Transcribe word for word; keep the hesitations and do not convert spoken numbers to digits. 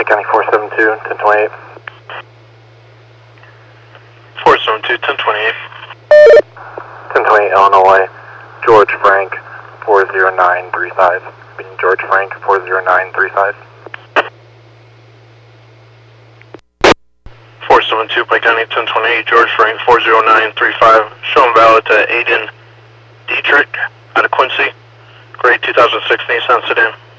Pike County four seven two, ten twenty-eight. four seven two, ten twenty-eight. ten twenty-eight Illinois, George Frank four zero nine three five. George Frank four zero nine three five. four seven two, Pike County ten twenty-eight, George Frank four zero nine three five. Showing valid to Aiden Dietrich out of Quincy. Grade two thousand six Nissan sedan.